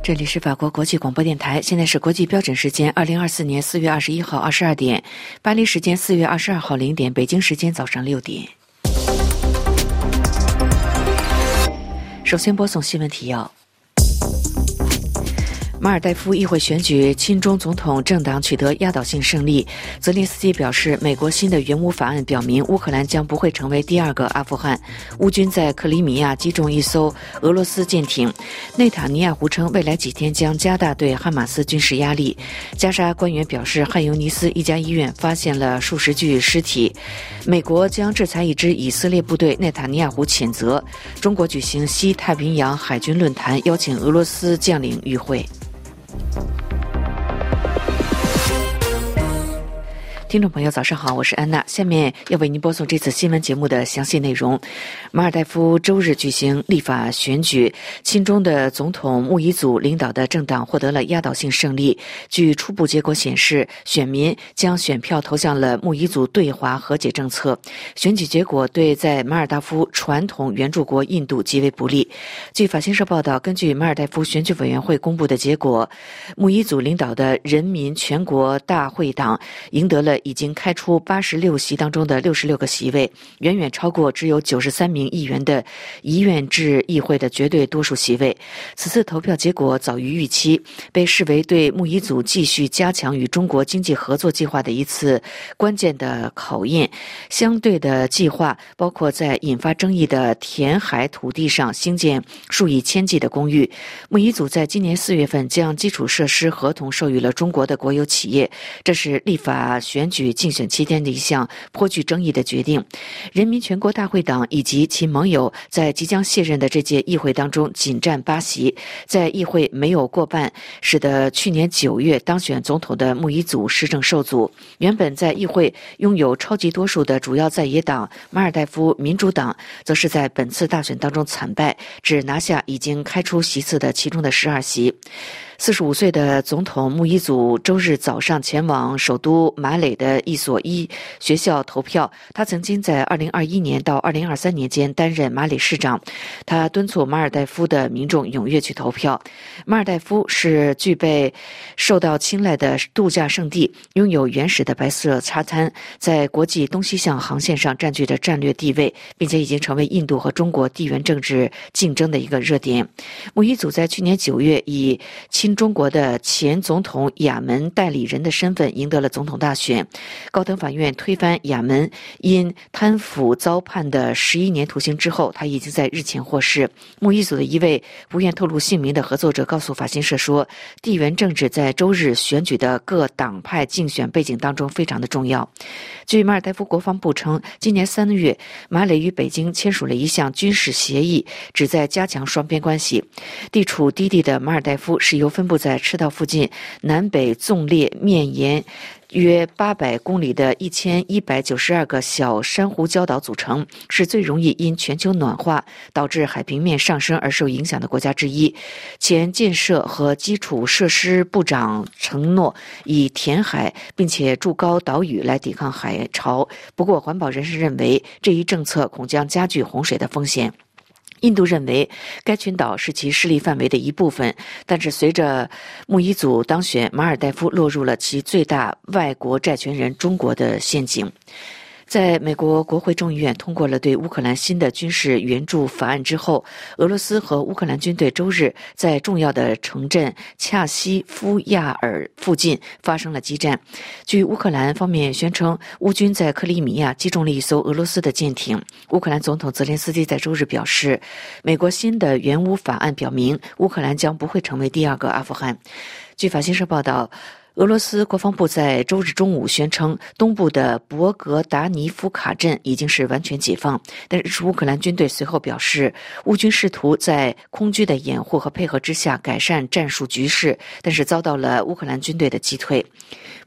这里是法国国际广播电台，现在是国际标准时间2024年4月21号22点，巴黎时间4月22号0点，北京时间早上6点。首先播送新闻提要。马尔代夫议会选举，亲中总统政党取得压倒性胜利。泽连斯基表示，美国新的援乌法案表明，乌克兰将不会成为第二个阿富汗。乌军在克里米亚击中一艘俄罗斯舰艇。内塔尼亚胡称，未来几天将加大对哈马斯军事压力。加沙官员表示，汉尤尼斯一家医院发现了数十具尸体。美国将制裁一支以色列部队，内塔尼亚胡谴责。中国举行西太平洋海军论坛，邀请俄罗斯将领与会。听众朋友早上好，我是安娜，下面要为您播送这次新闻节目的详细内容。马尔代夫周日举行立法选举，亲中的总统穆伊祖领导的政党获得了压倒性胜利。据初步结果显示，选民将选票投向了穆伊祖对华和解政策。选举结果对在马尔代夫传统援助国印度极为不利。据法新社报道，根据马尔代夫选举委员会公布的结果，穆伊祖领导的人民全国大会党赢得了已经开出86席当中的66个席位，远远超过只有93名议员的一院制议会的绝对多数席位。此次投票结果早于预期，被视为对穆伊祖继续加强与中国经济合作计划的一次关键的考验。相对的计划包括在引发争议的填海土地上兴建数以千计的公寓。穆伊祖在今年4月份将基础设施合同授予了中国的国有企业，这是立法选举竞选期间的一项颇具争议的决定。人民全国大会党以及其盟友在即将卸任的这届议会当中仅占8席，在议会没有过半，使得去年9月当选总统的穆伊祖施政受阻。原本在议会拥有超级多数的主要在野党马尔代夫民主党，则是在本次大选当中惨败，只拿下已经开出席次的其中的12席。45岁的总统穆伊祖周日早上前往首都马累的一所学校投票。他曾经在2021年到2023年间担任马累市长。他敦促马尔代夫的民众踊跃去投票。马尔代夫是具备受到青睐的度假胜地，拥有原始的白色沙滩，在国际东西向航线上占据着战略地位，并且已经成为印度和中国地缘政治竞争的一个热点。穆伊祖在去年9月以亲中国的前总统亚门代理人的身份赢得了总统大选。高等法院推翻亚门因贪腐遭判的11年徒刑之后，他已经在日前获释。穆伊祖的一位不愿透露姓名的合作者告诉法新社说，地缘政治在周日选举的各党派竞选背景当中非常的重要。据马尔代夫国防部称，今年3月马累与北京签署了一项军事协议，旨在加强双边关系。地处低地的马尔代夫是由分布在赤道附近南北纵列面沿约800公里的1192个小珊瑚礁岛组成，是最容易因全球暖化导致海平面上升而受影响的国家之一。前建设和基础设施部长承诺以填海并且筑高岛屿来抵抗海潮，不过环保人士认为这一政策恐将加剧洪水的风险。印度认为该群岛是其势力范围的一部分，但是随着穆伊祖当选，马尔代夫落入了其最大外国债权人中国的陷阱。在美国国会众议院通过了对乌克兰新的军事援助法案之后，俄罗斯和乌克兰军队周日在重要的城镇恰西夫亚尔附近发生了激战。据乌克兰方面宣称，乌军在克里米亚击中了一艘俄罗斯的舰艇。乌克兰总统泽连斯基在周日表示，美国新的援乌法案表明，乌克兰将不会成为第二个阿富汗。据法新社报道，俄罗斯国防部在周日中午宣称，东部的博格达尼夫卡镇已经是完全解放，但是乌克兰军队随后表示，乌军试图在空军的掩护和配合之下改善战术局势，但是遭到了乌克兰军队的击退。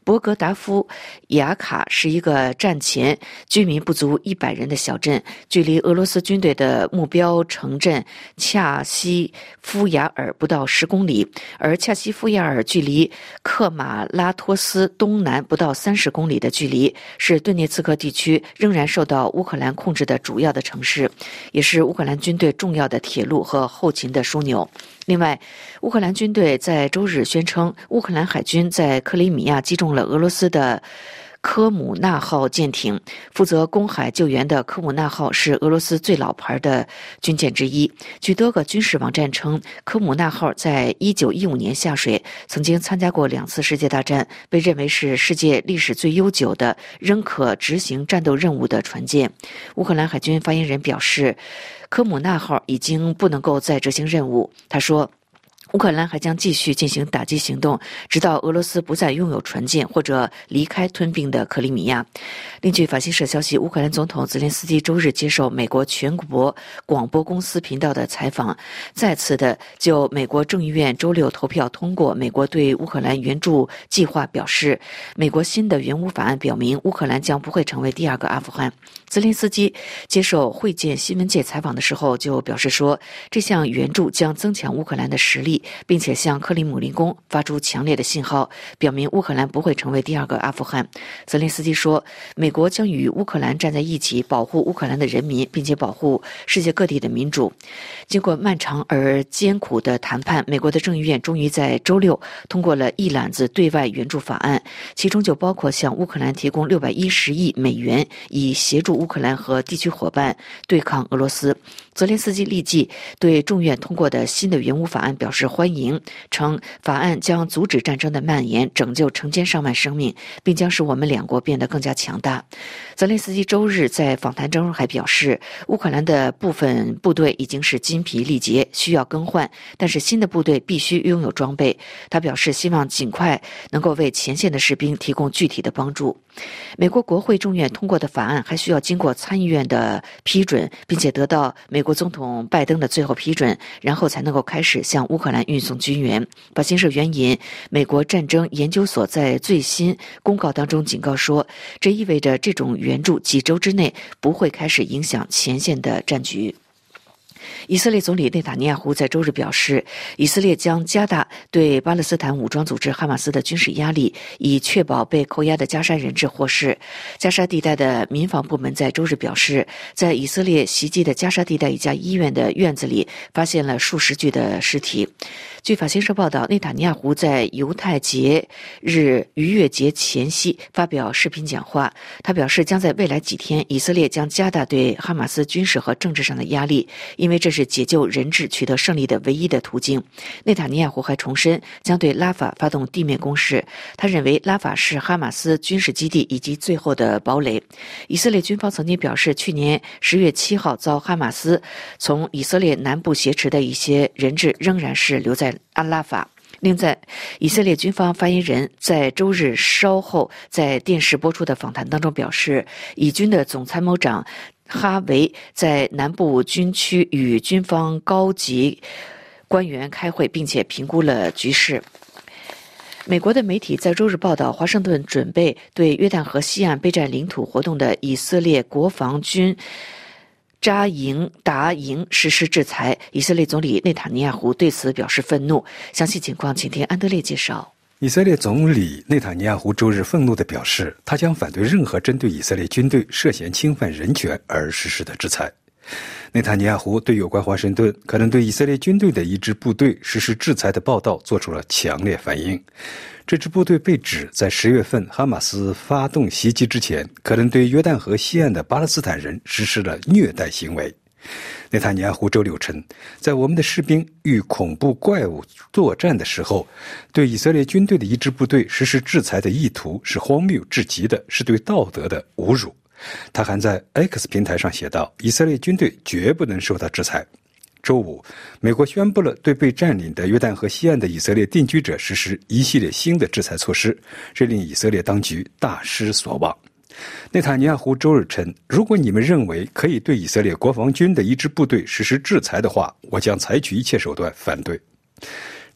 博格达夫雅卡是一个战前居民不足100人的小镇，距离俄罗斯军队的目标城镇恰西夫雅尔不到10公里，而恰西夫雅尔距离克马拉托斯东南不到30公里的距离，是顿涅茨克地区仍然受到乌克兰控制的主要的城市，也是乌克兰军队重要的铁路和后勤的枢纽。另外，乌克兰军队在周日宣称，乌克兰海军在克里米亚击中了俄罗斯的科姆纳号舰艇。负责公海救援的科姆纳号是俄罗斯最老牌的军舰之一。据多个军事网站称，科姆纳号在1915年下水，曾经参加过2次世界大战，被认为是世界历史最悠久的仍可执行战斗任务的船舰。乌克兰海军发言人表示，科姆纳号已经不能够再执行任务。他说，乌克兰还将继续进行打击行动，直到俄罗斯不再拥有船舰或者离开吞并的克里米亚。另据法新社消息，乌克兰总统泽连斯基周日接受美国全国广播公司频道的采访，再次的就美国众议院周六投票通过美国对乌克兰援助计划表示，美国新的援乌法案表明乌克兰将不会成为第2个阿富汗。泽连斯基接受会见新闻界采访的时候就表示说，这项援助将增强乌克兰的实力，并且向克里姆林宫发出强烈的信号，表明乌克兰不会成为第2个阿富汗。泽连斯基说，美国将与乌克兰站在一起，保护乌克兰的人民，并且保护世界各地的民主。经过漫长而艰苦的谈判，美国的众议院终于在周六通过了一揽子对外援助法案，其中就包括向乌克兰提供610亿美元，以协助乌克兰和地区伙伴对抗俄罗斯。泽连斯基立即对众院通过的新的援乌法案表示欢迎，称法案将阻止战争的蔓延，拯救成千上万生命，并将使我们2国变得更加强大。泽连斯基周日在访谈中还表示，乌克兰的部分部队已经是筋疲力竭，需要更换，但是新的部队必须拥有装备。他表示希望尽快能够为前线的士兵提供具体的帮助。美国国会众院通过的法案还需要经过参议院的批准，并且得到美国总统拜登的最后批准，然后才能够开始向乌克兰运送军援。法新社援引美国战争研究所在最新公告当中警告说，这意味着这种援助几周之内不会开始影响前线的战局。以色列总理内塔尼亚胡在周日表示，以色列将加大对巴勒斯坦武装组织哈马斯的军事压力，以确保被扣押的加沙人质获释。加沙地带的民防部门在周日表示，在以色列袭击的加沙地带一家医院的院子里发现了数十具的尸体。据法新社报道，内塔尼亚胡在犹太节日逾越节前夕发表视频讲话，他表示将在未来几天，以色列将加大对哈马斯军事和政治上的压力，因为这是解救人质取得胜利的唯一的途径。内塔尼亚胡还重申将对拉法发动地面攻势，他认为拉法是哈马斯军事基地以及最后的堡垒。以色列军方曾经表示，去年10月7号遭哈马斯从以色列南部挟持的一些人质仍然是留在阿拉法。另在以色列军方发言人在周日稍后在电视播出的访谈当中表示，以军的总参谋长哈维在南部军区与军方高级官员开会，并且评估了局势。美国的媒体在周日报道，华盛顿准备对约旦河西岸备战领土活动的以色列国防军扎营达营实施制裁。以色列总理内塔尼亚胡对此表示愤怒。详细情况请听安德烈介绍。 以色列总理内塔尼亚胡周日愤怒地表示，他将反对任何针对以色列军队涉嫌侵犯人权而实施的制裁。内塔尼亚胡对有关华盛顿可能对以色列军队的一支部队实施制裁的报道做出了强烈反应。这支部队被指在10月份哈马斯发动袭击之前，可能对约旦河西岸的巴勒斯坦人实施了虐待行为。内塔尼亚胡周六称，在我们的士兵与恐怖怪物作战的时候，对以色列军队的一支部队实施制裁的意图是荒谬至极的，是对道德的侮辱。他还在 X 平台上写道，以色列军队绝不能受到制裁。周五，美国宣布了对被占领的约旦河西岸的以色列定居者实施一系列新的制裁措施，这令以色列当局大失所望。内塔尼亚胡周日称，如果你们认为可以对以色列国防军的一支部队实施制裁的话，我将采取一切手段反对。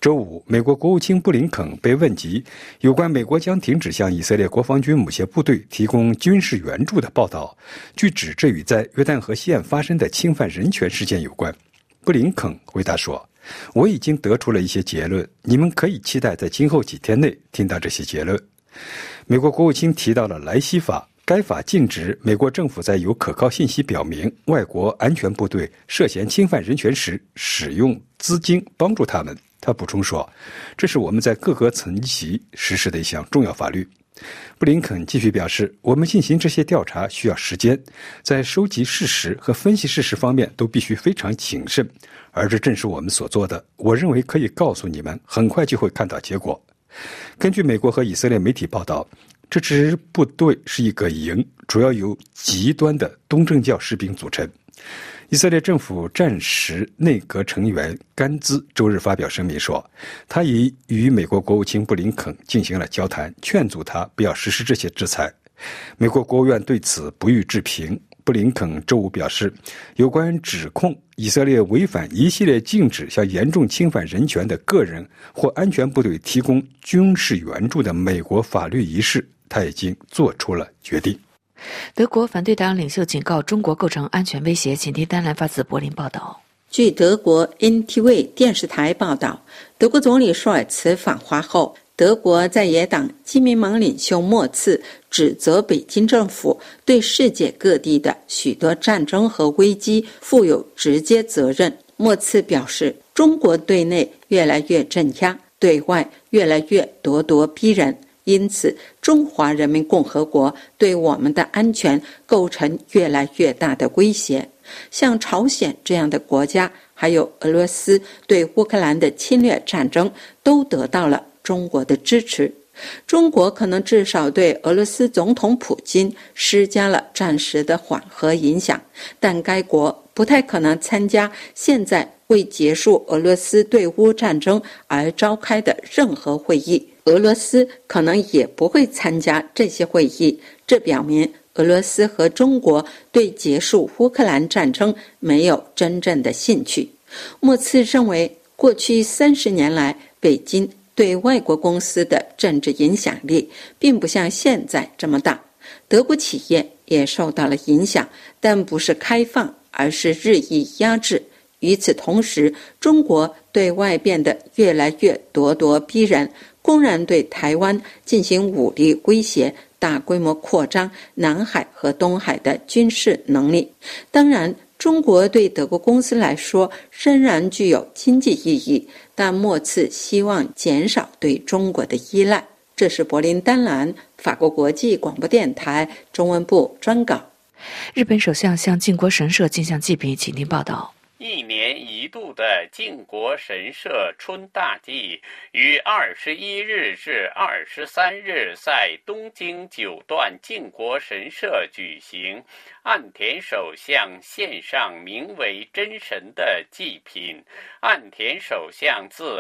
周五，美国国务卿布林肯被问及有关美国将停止向以色列国防军某些部队提供军事援助的报道，据指这与在约旦河西岸发生的侵犯人权事件有关。布林肯回答说：“我已经得出了一些结论，你们可以期待在今后几天内听到这些结论。”美国国务卿提到了莱西法，该法禁止美国政府在有可靠信息表明外国安全部队涉嫌侵犯人权时使用资金帮助他们。他补充说，这是我们在各个层级实施的一项重要法律。布林肯继续表示，我们进行这些调查需要时间，在收集事实和分析事实方面都必须非常谨慎，而这正是我们所做的。我认为可以告诉你们，很快就会看到结果。根据美国和以色列媒体报道，这支部队是一个营，主要由极端的东正教士兵组成。以色列政府战时内阁成员甘兹周日发表声明说，他已与美国国务卿布林肯进行了交谈，劝阻他不要实施这些制裁。美国国务院对此不予置评。布林肯周五表示，有关指控以色列违反一系列禁止向严重侵犯人权的个人或安全部队提供军事援助的美国法律一事，他已经做出了决定。 德国反对党领袖警告中国构成安全威胁。请听丹兰发自柏林报道。 据德国 NTV 电视台报道，德国总理舒尔茨访华后，德国在野党基民盟领袖莫茨指责北京政府对世界各地的许多战争和危机负有直接责任。莫茨表示，中国对内越来越镇压，对外越来越咄咄逼人，因此中华人民共和国对我们的安全构成越来越大的威胁。像朝鲜这样的国家，还有俄罗斯对乌克兰的侵略战争，都得到了中国的支持。中国可能至少对俄罗斯总统普京施加了暂时的缓和影响，但该国不太可能参加现在为结束俄罗斯对乌战争而召开的任何会议。俄罗斯可能也不会参加这些会议，这表明俄罗斯和中国对结束乌克兰战争没有真正的兴趣。莫茨认为，过去30年来，北京对外国公司的政治影响力并不像现在这么大。德国企业也受到了影响，但不是开放，而是日益压制。与此同时，中国对外变得越来越咄咄逼人，公然对台湾进行武力威胁，大规模扩张南海和东海的军事能力。当然，中国对德国公司来说仍然具有经济意义，但莫茨希望减少对中国的依赖。这是柏林丹兰法国国际广播电台中文部专稿。 日本首相向靖国神社进香祭品，请听报道。 1年1度的靖国神社春大祭于21日至23日在东京九段靖国神社举行。岸田首相献上名为真神的祭品。岸田首相自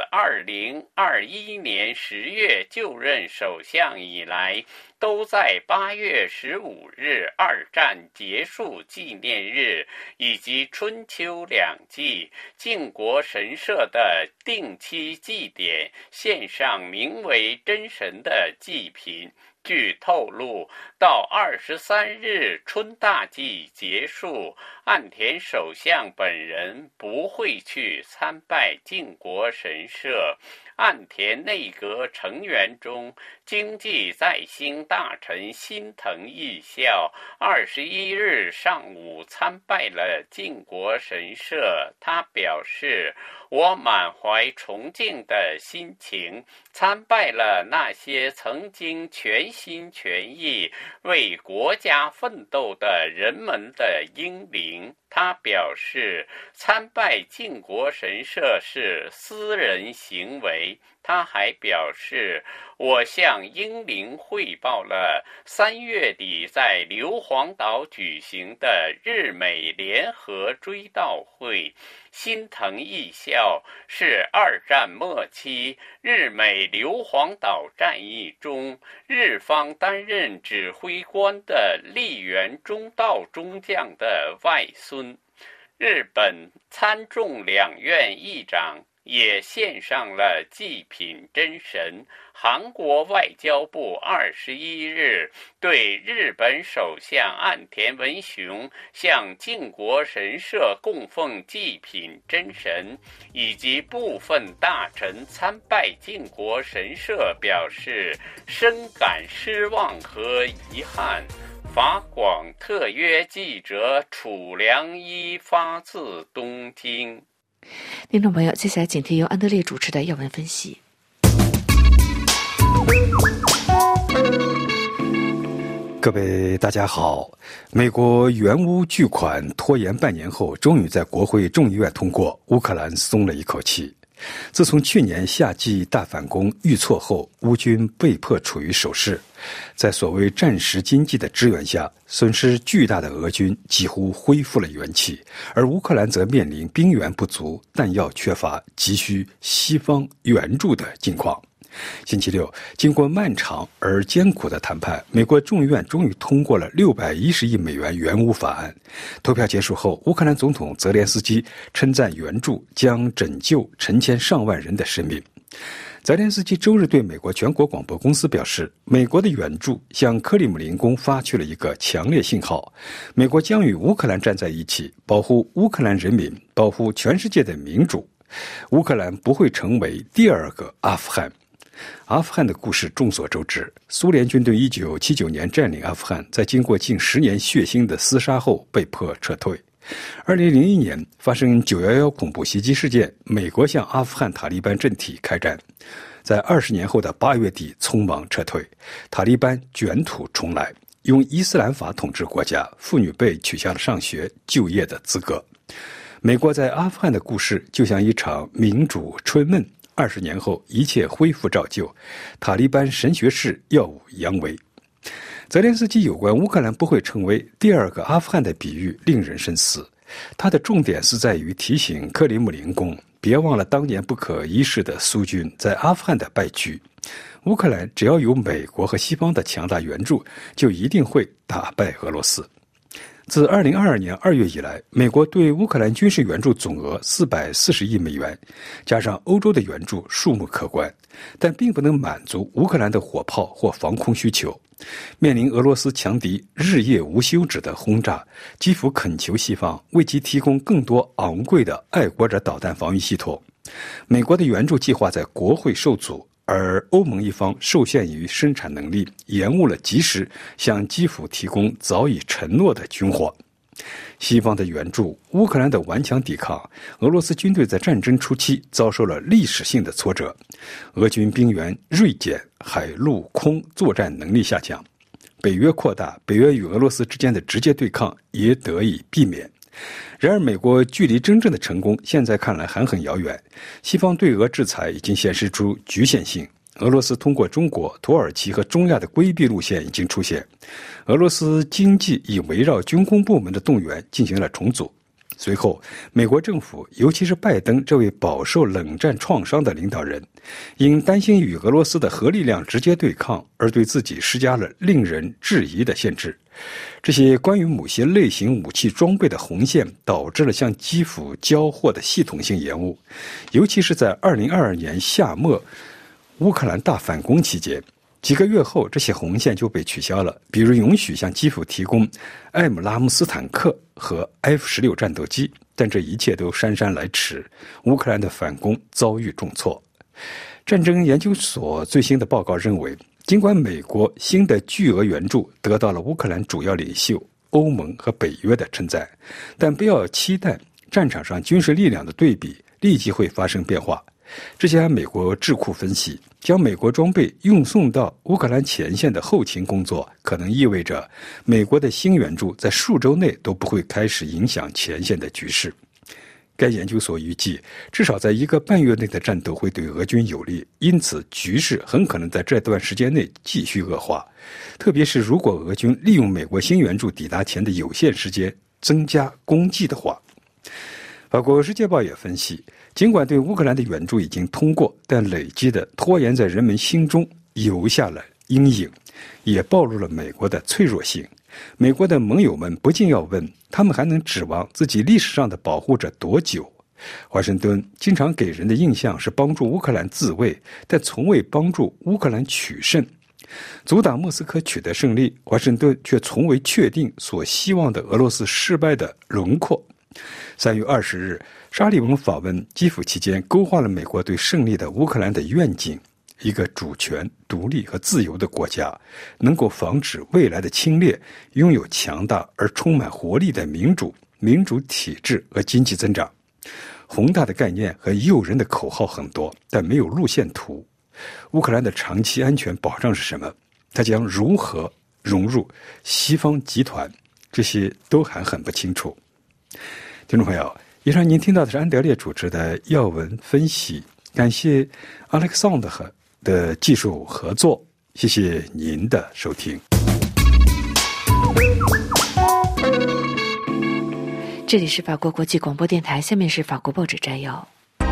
2021年10月就任首相以来，都在8月15日二战结束纪念日以及春秋两季靖国神社的定期祭典献上名为真神的祭品。据透露，到23日春大祭结束，岸田首相本人不会去参拜靖国神社。岸田内阁成员中，经济再兴大臣新藤义孝21日上午参拜了靖国神社。他表示，我满怀崇敬的心情参拜了那些曾经全心全意为国家奋斗的人们的英灵。他表示，参拜靖国神社是私人行为。他还表示，我向英灵汇报了3月底在硫磺岛举行的日美联合追悼会。新藤义孝是2战末期日美硫磺岛战役中日方担任指挥官的笠原忠道中将的外孙。日本参众两院议长也献上了祭品真神。韩国外交部21日对日本首相岸田文雄向靖国神社供奉祭品真神，以及部分大臣参拜靖国神社表示深感失望和遗憾。法广特约记者楚良一发自东京。 听众朋友，接下来请听由安德烈主持的要闻分析。 各位大家好，美国援乌巨款拖延半年后，终于在国会众议院通过，乌克兰松了一口气。自从去年夏季大反攻遇挫后，乌军被迫处于守势，在所谓战时经济的支援下，损失巨大的俄军几乎恢复了元气，而乌克兰则面临兵源不足、弹药缺乏、急需西方援助的境况。星期六，经过漫长而艰苦的谈判，美国众议院终于通过了610亿美元援乌法案。投票结束后，乌克兰总统泽连斯基称赞援助将拯救成千上万人的生命。泽连斯基周日对美国全国广播公司表示，美国的援助向克里姆林宫发去了一个强烈信号，美国将与乌克兰站在一起，保护乌克兰人民，保护全世界的民主。乌克兰不会成为第二个阿富汗。阿富汗的故事众所周知，苏联军队1979年占领阿富汗，在经过近10年血腥的厮杀后被迫撤退。2001年发生911恐怖袭击事件，美国向阿富汗塔利班政体开战，在20年后的8月底匆忙撤退，塔利班卷土重来，用伊斯兰法统治国家，妇女被取消了上学、就业的资格。美国在阿富汗的故事就像一场民主春梦，20年后一切恢复照旧，塔利班神学士耀武扬威。泽连斯基有关乌克兰不会成为第二个阿富汗的比喻令人深思，他的重点是在于提醒克里姆林宫别忘了当年不可一世的苏军在阿富汗的败局。乌克兰只要有美国和西方的强大援助，就一定会打败俄罗斯。自2022年2月以来，美国对乌克兰军事援助总额440亿美元，加上欧洲的援助数目可观，但并不能满足乌克兰的火炮或防空需求。面临俄罗斯强敌日夜无休止的轰炸，基辅恳求西方为其提供更多昂贵的爱国者导弹防御系统。美国的援助计划在国会受阻，而欧盟一方受限于生产能力，延误了及时向基辅提供早已承诺的军火。西方的援助，乌克兰的顽强抵抗，俄罗斯军队在战争初期遭受了历史性的挫折，俄军兵员锐减，海陆空作战能力下降，北约扩大，北约与俄罗斯之间的直接对抗也得以避免。然而，美国距离真正的成功现在看来还很遥远，西方对俄制裁已经显示出局限性。俄罗斯通过中国、土耳其和中亚的规避路线已经出现，俄罗斯经济以围绕军工部门的动员进行了重组。随后，美国政府，尤其是拜登这位饱受冷战创伤的领导人，因担心与俄罗斯的核力量直接对抗，而对自己施加了令人质疑的限制。这些关于某些类型武器装备的红线，导致了向基辅交货的系统性延误，尤其是在2022年夏末乌克兰大反攻期间，几个月后这些红线就被取消了，比如允许向基辅提供艾姆拉姆斯坦克和 F-16战斗机，但这一切都姗姗来迟，乌克兰的反攻遭遇重挫。战争研究所最新的报告认为，尽管美国新的巨额援助得到了乌克兰主要领袖、欧盟和北约的称赞，但不要期待战场上军事力量的对比立即会发生变化。这些美国智库分析，将美国装备运送到乌克兰前线的后勤工作，可能意味着美国的新援助在数周内都不会开始影响前线的局势。该研究所预计，至少在1个半月内的战斗会对俄军有利，因此局势很可能在这段时间内继续恶化，特别是如果俄军利用美国新援助抵达前的有限时间增加攻击的话。法国《世界报》也分析，尽管对乌克兰的援助已经通过，但累积的拖延在人们心中留下了阴影，也暴露了美国的脆弱性。美国的盟友们不禁要问，他们还能指望自己历史上的保护者多久？ 华盛顿经常给人的印象是帮助乌克兰自卫，但从未帮助乌克兰取胜。阻挡莫斯科取得胜利，华盛顿却从未确定所希望的俄罗斯失败的轮廓。3月20日，沙利文访问基辅期间，勾画了美国对胜利的乌克兰的愿景：一个主权、独立和自由的国家，能够防止未来的侵略，拥有强大而充满活力的民主体制和经济增长。宏大的概念和诱人的口号很多，但没有路线图。乌克兰的长期安全保障是什么？它将如何融入西方集团？这些都还很不清楚。听众朋友，以上您听到的是安德烈主持的要闻分析，感谢 Alexander 的技术合作，谢谢您的收听。 这里是法国国际广播电台，下面是法国报纸摘要。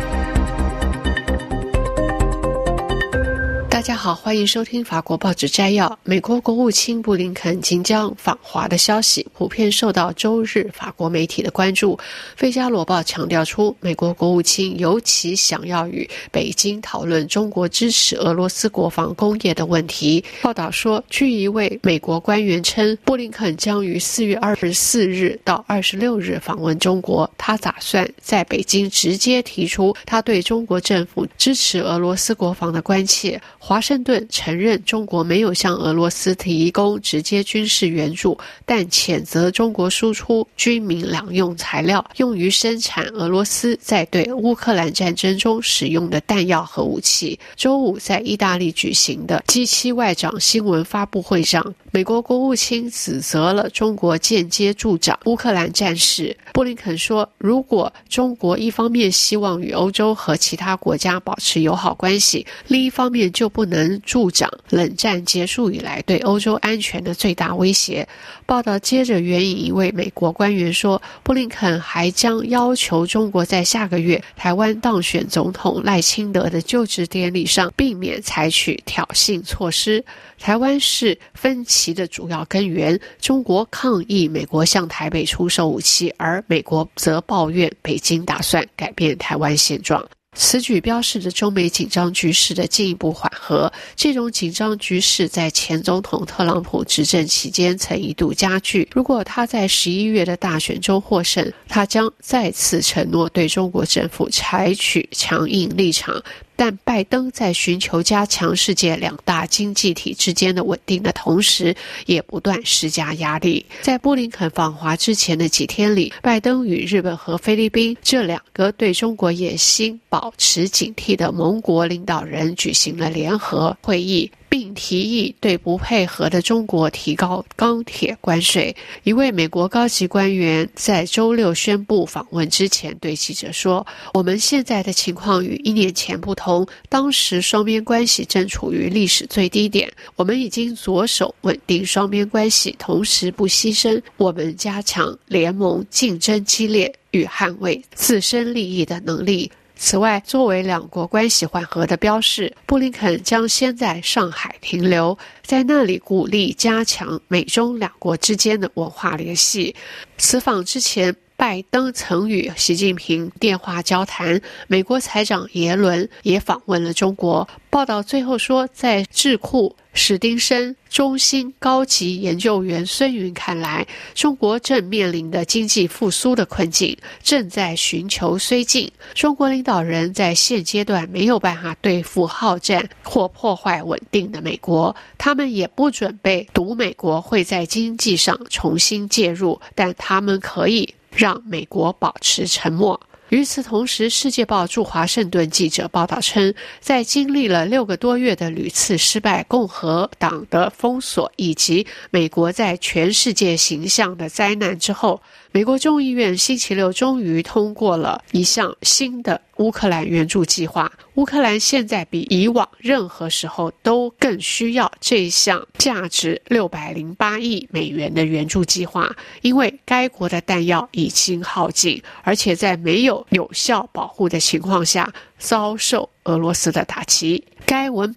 大家好，欢迎收听法国报纸摘要。美国国务卿布林肯即将访华的消息普遍受到周日法国媒体的关注。费加罗报强调出，美国国务卿尤其想要与北京讨论中国支持俄罗斯国防工业的问题。报道说，据一位美国官员称，布林肯将于4月24日到26日访问中国，他打算在北京直接提出他对中国政府支持俄罗斯国防的关切。华盛顿承认中国没有向俄罗斯提供直接军事援助，但谴责中国输出军民两用材料，用于生产俄罗斯在对乌克兰战争中使用的弹药和武器。周五在意大利举行的 G7 外长新闻发布会上，美国国务卿指责了中国间接助长乌克兰战事。布林肯说，如果中国一方面希望与欧洲和其他国家保持友好关系，另一方面就不能助长冷战结束以来对欧洲安全的最大威胁。报道接着援引一位美国官员说，布林肯还将要求中国在下个月台湾当选总统赖清德的就职典礼上避免采取挑衅措施。台湾是分歧的主要根源，中国抗议美国向台北出售武器，而美国则抱怨北京打算改变台湾现状。此举标示着中美紧张局势的进一步缓和。这种紧张局势在前总统特朗普执政期间曾一度加剧。如果他在11月的大选中获胜，他将再次承诺对中国政府采取强硬立场。但拜登在寻求加强世界两大经济体之间的稳定的同时，也不断施加压力。在布林肯访华之前的几天里，拜登与日本和菲律宾这两个对中国野心保持警惕的盟国领导人举行了联合会议，并提议对不配合的中国提高钢铁关税。一位美国高级官员在周六宣布访问之前对记者说，我们现在的情况与1年前不同，当时双边关系正处于历史最低点，我们已经着手稳定双边关系，同时不牺牲我们加强联盟竞争激烈与捍卫自身利益的能力。此外，作为两国关系缓和的标示，布林肯将先在上海停留，在那里鼓励加强美中两国之间的文化联系。此访之前，拜登曾与习近平电话交谈，美国财长耶伦也访问了中国。报道最后说，在智库史丁森中心高级研究员孙云看来，中国正面临的经济复苏的困境正在寻求绥靖。中国领导人在现阶段没有办法对付好战或破坏稳定的美国，他们也不准备赌美国会在经济上重新介入，但他们可以让美国保持沉默。与此同时，《世界报》驻华盛顿记者报道称，在经历了6个多月的屡次失败、共和党的封锁以及美国在全世界形象的灾难之后，美国众议院星期六终于通过了一项新的乌克兰援助计划。乌克兰现在比以往任何时候都更需要这项价值608亿美元的援助计划，因为该国的弹药已经耗尽，而且在没有有效保护的情况下遭受俄罗斯的打击。该文本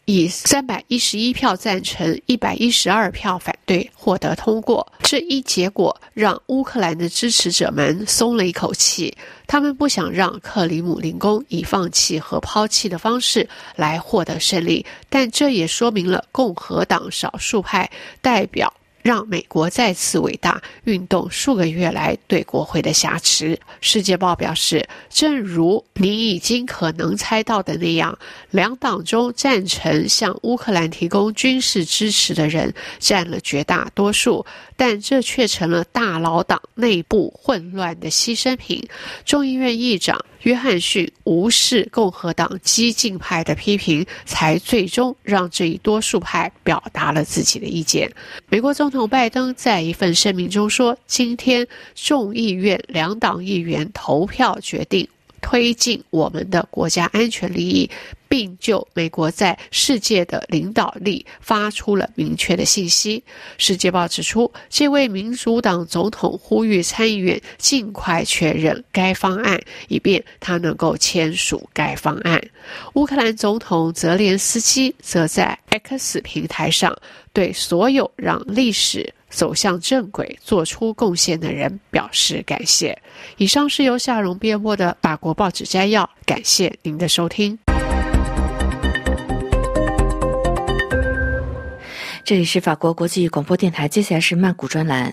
以311票赞成、112票反对获得通过。这一结果让乌克兰的支持者们松了一口气，他们不想让克里姆林宫以放弃和抛弃的方式来获得胜利，但这也说明了共和党少数派代表让美国再次伟大运动数个月来对国会的挟持。世界报表示，正如你已经可能猜到的那样，两党中赞成向乌克兰提供军事支持的人占了绝大多数，但这却成了大佬党内部混乱的牺牲品。众议院议长约翰逊无视共和党激进派的批评，才最终让这一多数派表达了自己的意见。美国总统拜登在一份声明中说，今天众议院两党议员投票决定推进我们的国家安全利益，并就美国在世界的领导力发出了明确的信息。世界报指出，这位民主党总统呼吁参议院尽快确认该方案，以便他能够签署该方案。乌克兰总统泽连斯基则在 X 平台上对所有让历史走向正轨做出贡献的人表示感谢。以上是由夏蓉编播的法国报纸摘要，感谢您的收听。 这里是法国国际广播电台，接下来是曼谷专栏。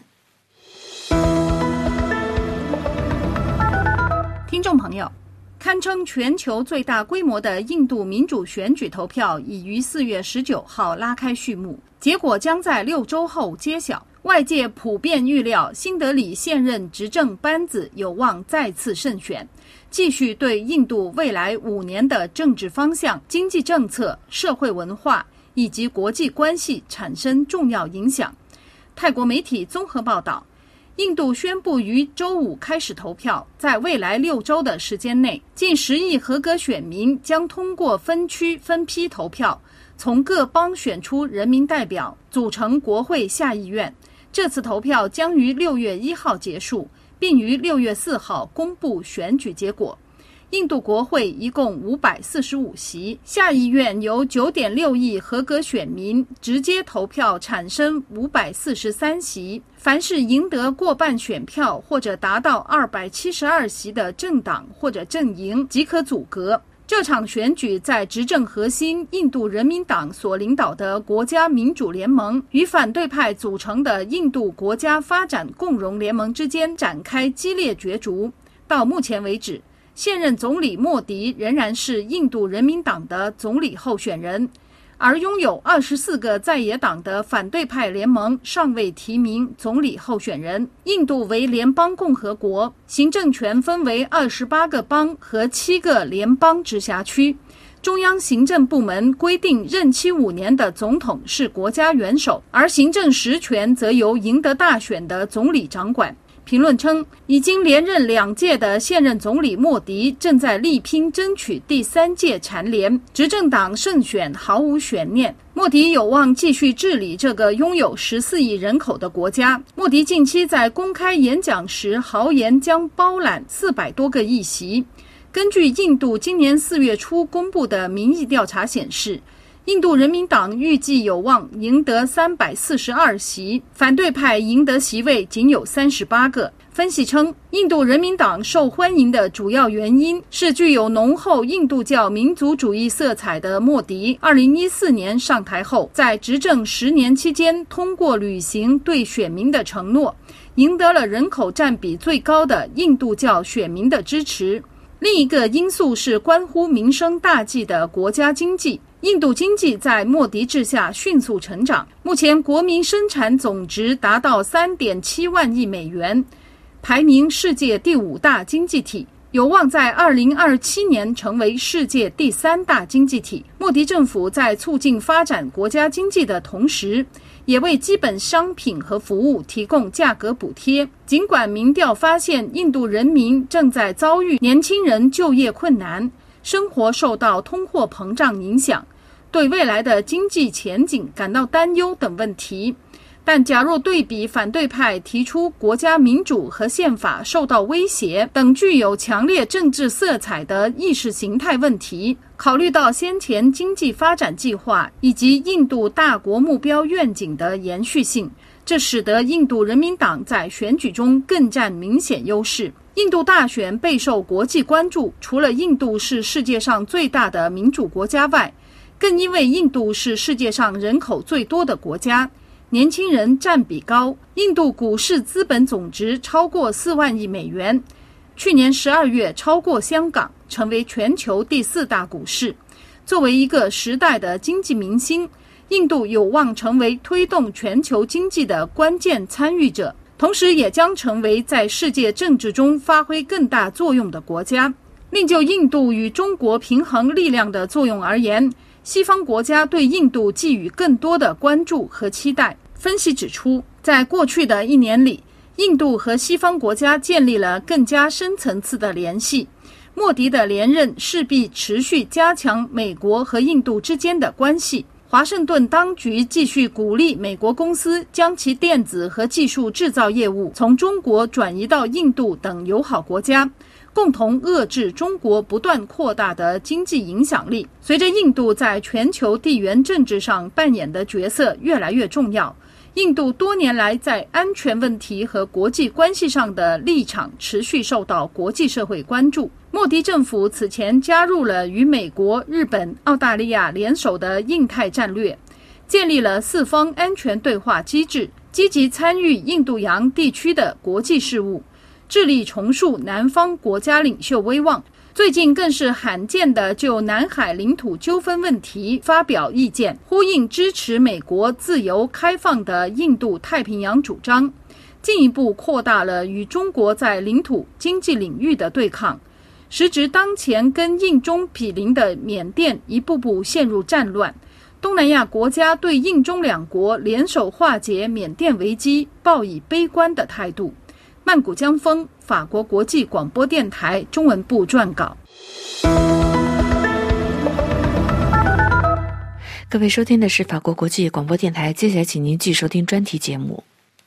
听众朋友，堪称全球最大规模的印度民主选举投票已于4月19号拉开序幕，结果将在6周后揭晓。外界普遍预料新德里现任执政班子有望再次胜选，继续对印度未来5年的政治方向、经济政策、社会文化以及国际关系产生重要影响。泰国媒体综合报道，印度宣布于周五开始投票，在未来6周的时间内，近10亿合格选民将通过分区分批投票，从各邦选出人民代表，组成国会下议院。这次投票将于6月1号结束，并于6月4号公布选举结果。印度国会一共545席，下议院由 9.6 亿合格选民直接投票产生543席，凡是赢得过半选票或者达到272席的政党或者阵营即可组阁。这场选举在执政核心印度人民党所领导的国家民主联盟与反对派组成的印度国家发展共荣联盟之间展开激烈角逐。到目前为止，现任总理莫迪仍然是印度人民党的总理候选人，而拥有24个在野党的反对派联盟尚未提名总理候选人。印度为联邦共和国，行政权分为28个邦和7个联邦直辖区。中央行政部门规定任期5年的总统是国家元首，而行政实权则由赢得大选的总理掌管。评论称，已经连任2届的现任总理莫迪正在力拼争取第3届蝉联，执政党胜选毫无悬念。莫迪有望继续治理这个拥有14亿人口的国家。莫迪近期在公开演讲时豪言将包揽400多个议席。根据印度今年4月初公布的民意调查显示，印度人民党预计有望赢得342席，反对派赢得席位仅有38个。分析称，印度人民党受欢迎的主要原因是具有浓厚印度教民族主义色彩的莫迪2014年上台后，在执政10年期间通过履行对选民的承诺，赢得了人口占比最高的印度教选民的支持。另一个因素是关乎民生大计的国家经济。印度经济在莫迪治下迅速成长，目前国民生产总值达到 3.7 万亿美元，排名世界第5大经济体，有望在2027年成为世界第3大经济体。莫迪政府在促进发展国家经济的同时，也为基本商品和服务提供价格补贴。尽管民调发现印度人民正在遭遇年轻人就业困难，生活受到通货膨胀影响，对未来的经济前景感到担忧等问题， 但假若对比反对派提出国家民主和宪法受到威胁等具有强烈政治色彩的意识形态问题，考虑到先前经济发展计划以及印度大国目标愿景的延续性，这使得印度人民党在选举中更占明显优势。印度大选备受国际关注，除了印度是世界上最大的民主国家外，更因为印度是世界上人口最多的国家，年轻人占比高，印度股市资本总值超过4万亿美元，去年12月超过香港，成为全球第4大股市。作为一个时代的经济明星，印度有望成为推动全球经济的关键参与者，同时也将成为在世界政治中发挥更大作用的国家。另就印度与中国平衡力量的作用而言，西方国家对印度寄予更多的关注和期待。分析指出，在过去的1年里，印度和西方国家建立了更加深层次的联系。莫迪的连任势必持续加强美国和印度之间的关系。华盛顿当局继续鼓励美国公司将其电子和技术制造业务从中国转移到印度等友好国家，共同遏制中国不断扩大的经济影响力。随着印度在全球地缘政治上扮演的角色越来越重要，印度多年来在安全问题和国际关系上的立场持续受到国际社会关注。莫迪政府此前加入了与美国、日本、澳大利亚联手的印太战略，建立了4方安全对话机制，积极参与印度洋地区的国际事务，致力重塑南方国家领袖威望。最近更是罕见的就南海领土纠纷问题发表意见，呼应支持美国自由开放的印度太平洋主张，进一步扩大了与中国在领土、经济领域的对抗，时值当前跟印中毗邻的缅甸一步步陷入战乱，东南亚国家对印中两国联手化解缅甸危机抱以悲观的态度。曼谷江峰，法国国际广播电台中文部撰稿。 各位收听的是法国国际广播电台，接下来请您继续收听专题节目。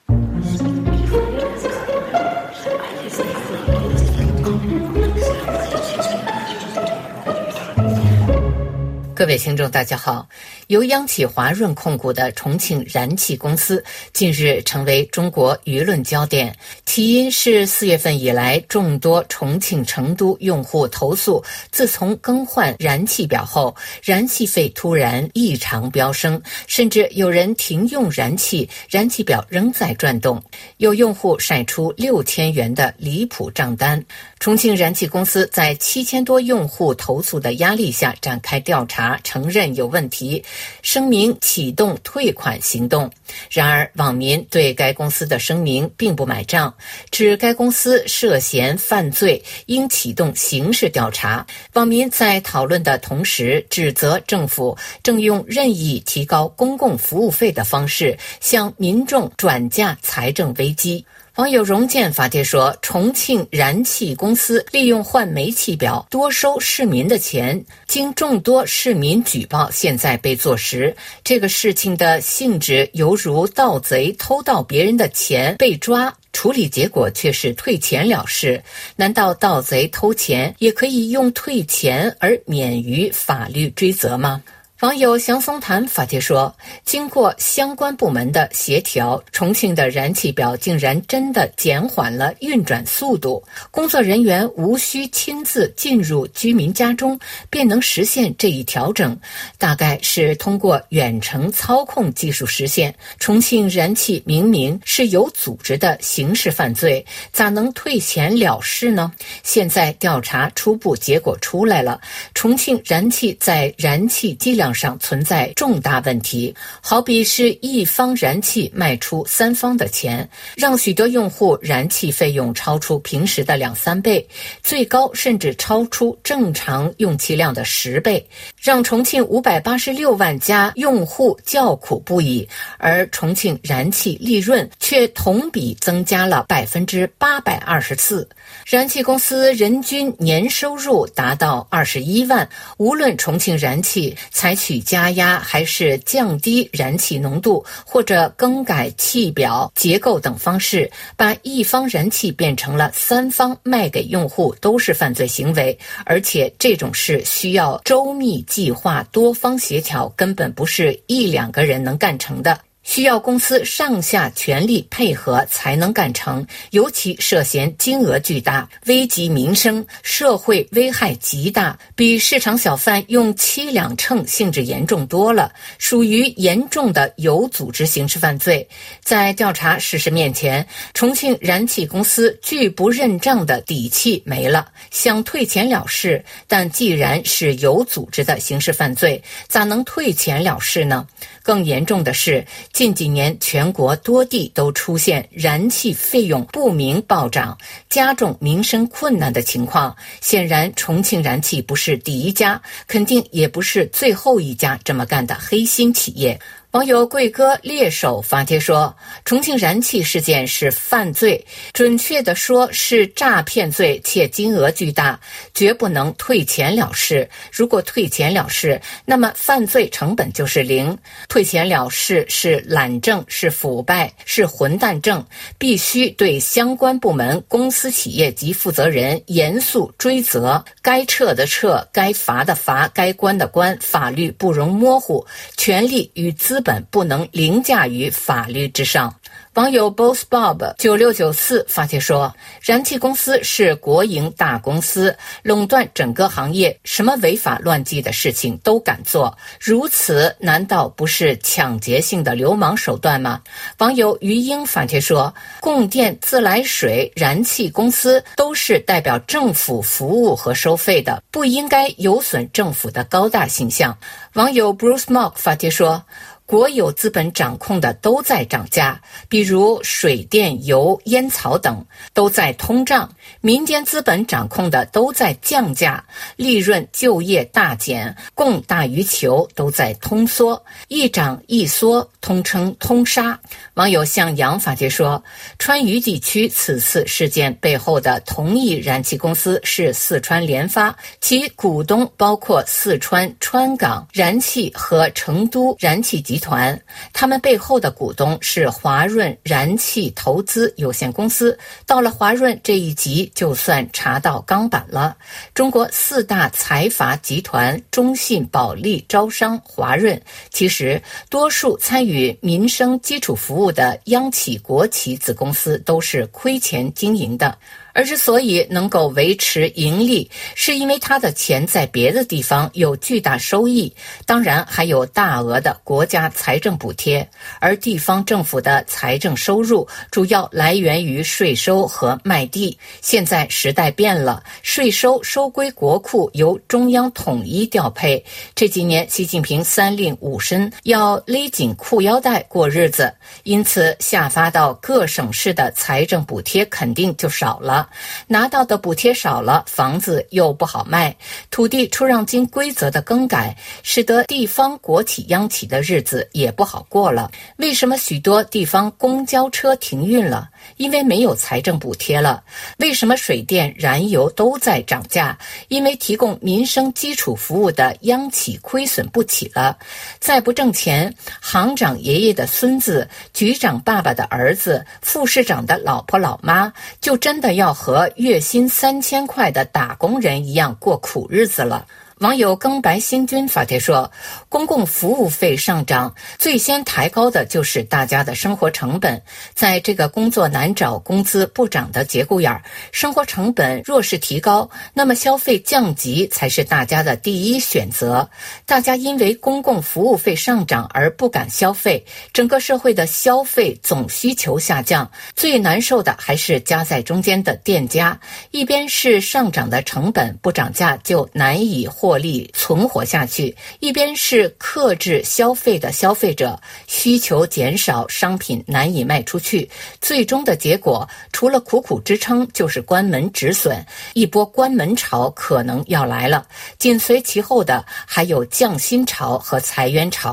各位听众大家好，由央企华润控股的重庆燃气公司近日成为中国舆论焦点，起因是4月份以来众多重庆成都用户投诉，自从更换燃气表后，燃气费突然异常飙升，甚至有人停用燃气，燃气表仍在转动，有用户晒出6000元的离谱账单。重庆燃气公司在7000多用户投诉的压力下展开调查，承认有问题，声明启动退款行动。然而网民对该公司的声明并不买账，指该公司涉嫌犯罪，应启动刑事调查。网民在讨论的同时指责政府正用任意提高公共服务费的方式向民众转嫁财政危机。网友荣建发帖说，重庆燃气公司利用换煤气表多收市民的钱，经众多市民举报，现在被坐实。这个事情的性质犹如盗贼偷盗别人的钱被抓，处理结果却是退钱了事。难道盗贼偷钱也可以用退钱而免于法律追责吗？网友祥松潭发帖说，经过相关部门的协调，重庆的燃气表竟然真的减缓了运转速度，工作人员无需亲自进入居民家中便能实现这一调整，大概是通过远程操控技术实现。重庆燃气明明是有组织的刑事犯罪，咋能退钱了事呢？现在调查初步结果出来了，重庆燃气在燃气计量上存在重大问题，好比是一方燃气卖出3方的钱，让许多用户燃气费用超出平时的2-3倍，最高甚至超出正常用气量的10倍，让重庆586万家用户叫苦不已，而重庆燃气利润却同比增加了824%。燃气公司人均年收入达到21万，无论重庆燃气采许加压还是降低燃气浓度，或者更改气表结构等方式，把一方燃气变成了三方卖给用户，都是犯罪行为。而且这种事需要周密计划、多方协调，根本不是一两个人能干成的，需要公司上下全力配合才能干成，尤其涉嫌金额巨大，危及民生，社会危害极大，比市场小贩用7两秤性质严重多了，属于严重的有组织刑事犯罪。在调查事实面前，重庆燃气公司拒不认账的底气没了，想退钱了事，但既然是有组织的刑事犯罪，咋能退钱了事呢？更严重的是，近几年全国多地都出现燃气费用不明暴涨，加重民生困难的情况。显然，重庆燃气不是第一家，肯定也不是最后一家这么干的黑心企业。网友贵哥猎手发帖说，重庆燃气事件是犯罪，准确地说是诈骗罪，且金额巨大，绝不能退钱了事。如果退钱了事，那么犯罪成本就是0。退钱了事是懒政，是腐败，是混蛋政，必须对相关部门、公司企业及负责人严肃追责，该撤的撤，该罚的罚，该关的关，法律不容模糊，权力与资本不能凌驾于法律之上。网友 Boss Bob 9694发帖说，燃气公司是国营大公司，垄断整个行业，什么违法乱纪的事情都敢做，如此难道不是抢劫性的流氓手段吗？网友于英发帖说，供电、自来水、燃气公司都是代表政府服务和收费的，不应该有损政府的高大形象。网友 Bruce Mock 发帖说，国有资本掌控的都在涨价，比如水电油烟草等都在通胀，民间资本掌控的都在降价，利润就业大减，供大于求都在通缩，一涨一缩，通称通杀。网友向阳发帖说，川渝地区此次事件背后的同一燃气公司是四川联发，其股东包括四川川港燃气和成都燃气集团，他们背后的股东是华润燃气投资有限公司。到了华润这一级，就算查到钢板了。中国4大财阀集团中信、保利、招商、华润，其实多数参与民生基础服务的央企、国企子公司都是亏钱经营的。而之所以能够维持盈利，是因为他的钱在别的地方有巨大收益，当然还有大额的国家财政补贴，而地方政府的财政收入主要来源于税收和卖地。现在时代变了，税收收归国库，由中央统一调配。这几年习近平3令5申要勒紧裤腰带过日子，因此下发到各省市的财政补贴肯定就少了，拿到的补贴少了，房子又不好卖，土地出让金规则的更改，使得地方国企央企的日子也不好过了。为什么许多地方公交车停运了？因为没有财政补贴了。为什么水电、燃油都在涨价？因为提供民生基础服务的央企亏损不起了。再不挣钱，行长爷爷的孙子、局长爸爸的儿子、副市长的老婆老妈，就真的要和月薪3000块的打工人一样过苦日子了。网友更白新军发帖说，公共服务费上涨，最先抬高的就是大家的生活成本。在这个工作难找、工资不涨的节骨眼，生活成本若是提高，那么消费降级才是大家的第一选择。大家因为公共服务费上涨而不敢消费，整个社会的消费总需求下降。最难受的还是夹在中间的店家，一边是上涨的成本，不涨价就难以获利存活下去，一边是克制消费的消费者，需求减少，商品难以卖出去，最终的结果除了苦苦支撑就是关门止损。一波关门潮可能要来了，紧随其后的还有降薪潮和裁员潮。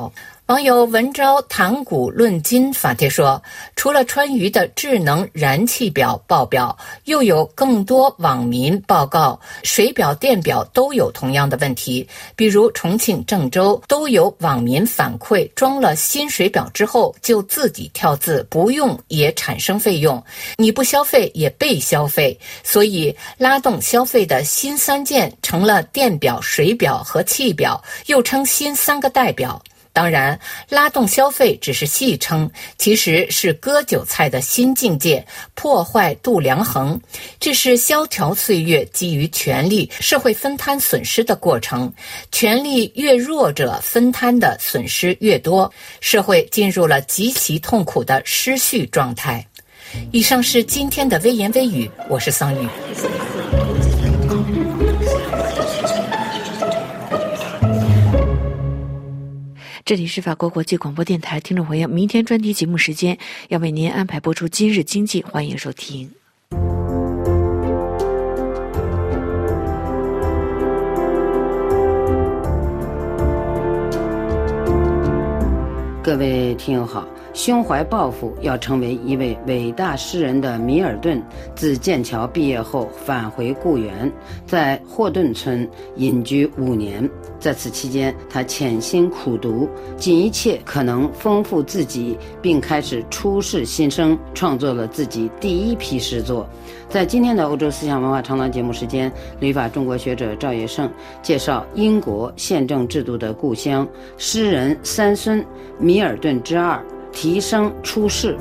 网友文昭谈古论今发帖说，除了川渝的智能燃气表报表，又有更多网民报告水表电表都有同样的问题，比如重庆郑州都有网民反馈装了新水表之后就自己跳字，不用也产生费用，你不消费也被消费，所以拉动消费的新三件成了电表、水表和气表，又称新三个代表。当然，拉动消费只是戏称，其实是割韭菜的新境界，破坏度量衡。这是萧条岁月基于权力、社会分摊损失的过程。权力越弱者，分摊的损失越多，社会进入了极其痛苦的失序状态。以上是今天的微言微语，我是桑榆。 这里是法国国际广播电台，听众朋友，明天专题节目时间要为您安排播出今日经济，欢迎收听。 各位听友好，胸怀抱负要成为一位伟大诗人的米尔顿，自剑桥毕业后返回故园，在霍顿村隐居5年。在此期间，他潜心苦读，尽一切可能丰富自己，并开始出世新生，创作了自己第一批诗作。在今天的欧洲思想文化长廊节目时间，旅法中国学者赵业胜介绍英国宪政制度的故乡，诗人三孙米尔顿之2，提升出世。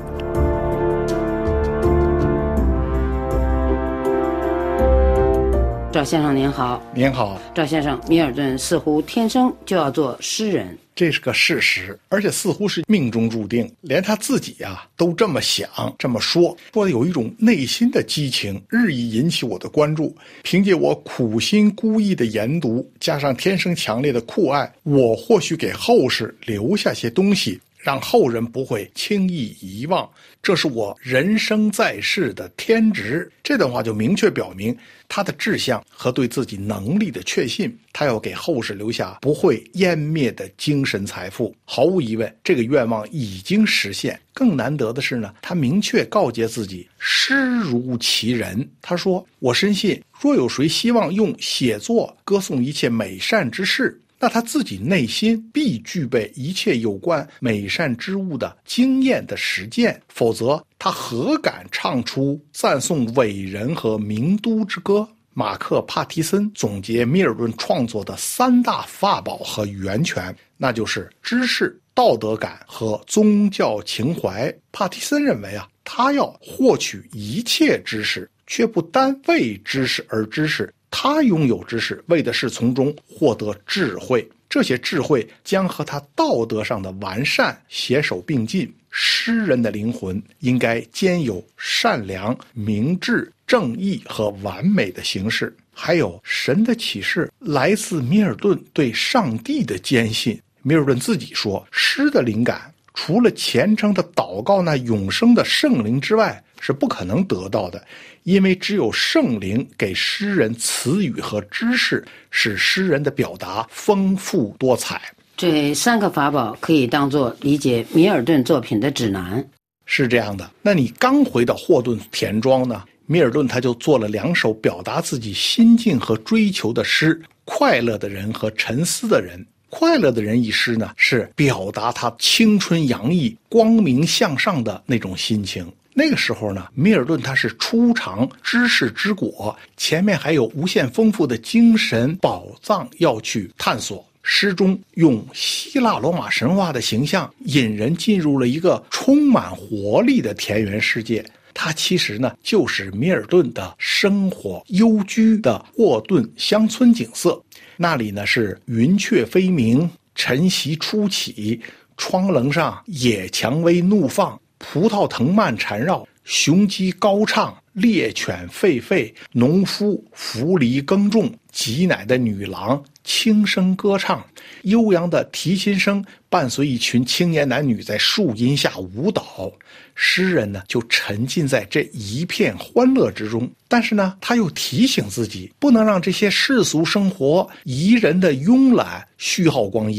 赵先生您好。 您好。 赵先生，米尔顿似乎天生就要做诗人， 这是个事实，而且似乎是命中注定，连他自己都这么想这么说的有一种内心的激情日益引起我的关注。凭借我苦心孤诣的研读，加上天生强烈的酷爱，我或许给后世留下些东西，让后人不会轻易遗忘，这是我人生在世的天职。这段话就明确表明他的志向和对自己能力的确信，他要给后世留下不会湮灭的精神财富。毫无疑问，这个愿望已经实现。更难得的是呢，他明确告诫自己，诗如其人。他说，我深信若有谁希望用写作歌颂一切美善之事，那他自己内心必具备一切有关美善之物的经验的实践，否则他何敢唱出赞颂伟人和名都之歌。马克·帕提森总结米尔顿创作的3大法宝和源泉，那就是知识、道德感和宗教情怀。帕提森认为他要获取一切知识，却不单为知识而知识，他拥有知识，为的是从中获得智慧，这些智慧将和他道德上的完善携手并进。诗人的灵魂应该兼有善良、明智、正义和完美的形式。还有神的启示来自米尔顿对上帝的坚信。米尔顿自己说，诗的灵感除了虔诚的祷告那永生的圣灵之外是不可能得到的，因为只有圣灵给诗人词语和知识，使诗人的表达丰富多彩。 这3个法宝可以当作理解米尔顿作品的指南。 是这样的，那你刚回到霍顿田庄呢，米尔顿他就做了2首表达自己心境和追求的诗，快乐的人和沉思的人。快乐的人一诗呢，是表达他青春洋溢、光明向上的那种心情。那个时候呢，米尔顿他是初尝知识之果，前面还有无限丰富的精神宝藏要去探索。诗中用希腊罗马神话的形象引人进入了一个充满活力的田园世界，它其实呢就是米尔顿的生活幽居的霍顿乡村景色。那里呢是云雀飞鸣，晨曦初起，窗棱上野蔷薇怒放，葡萄藤蔓缠绕，雄鸡高唱，猎犬狒狒，农夫扶犁耕种，挤奶的女郎轻声歌唱，悠扬的提琴声伴随一群青年男女在树荫下舞蹈。诗人呢就沉浸在这一片欢乐之中，但是呢他又提醒自己，不能让这些世俗生活宜人的慵懒虚耗光阴。